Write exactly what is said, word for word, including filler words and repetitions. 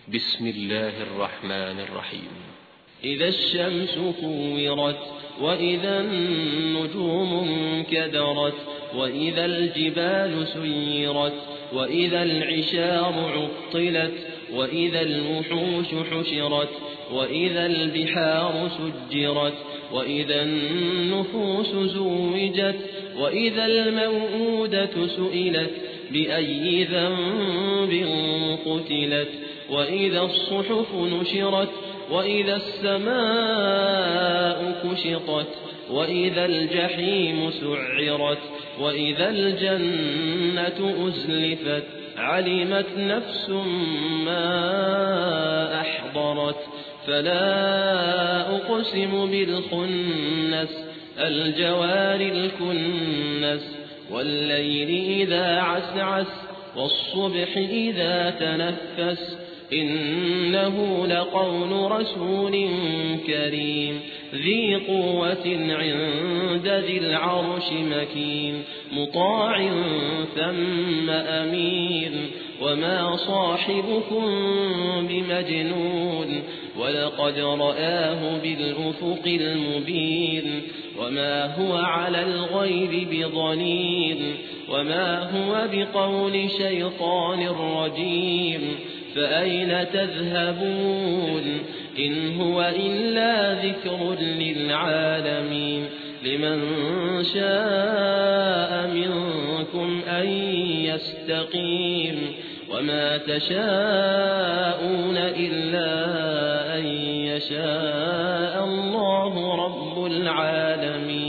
بسم الله الرحمن الرحيم. إذا الشمس كورت وإذا النجوم انكدرت وإذا الجبال سيرت وإذا العشار عطلت وإذا الوحوش حشرت وإذا البحار سجرت وإذا النفوس زوجت وإذا الموءودة سئلت بأي ذنب قتلت وإذا الصحف نشرت وإذا السماء كشطت وإذا الجحيم سعرت وإذا الجنة أزلفت علمت نفس ما أحضرت فلا أقسم بالخنس الجوار الكنس والليل إذا عسعس والصبح إذا تنفس إنه لقول رسول كريم ذي قوة عند ذي العرش مكين مطاع ثم أمين وما صاحبكم بمجنون ولقد رآه بالأفق المبين وما هو على الغيب بضنين وما هو بقول شيطان رجيم فأين تذهبون إن هو إلا ذكر للعالمين لمن شاء منكم أن يستقيم وما تشاءون إلا أن يشاء الله رب العالمين.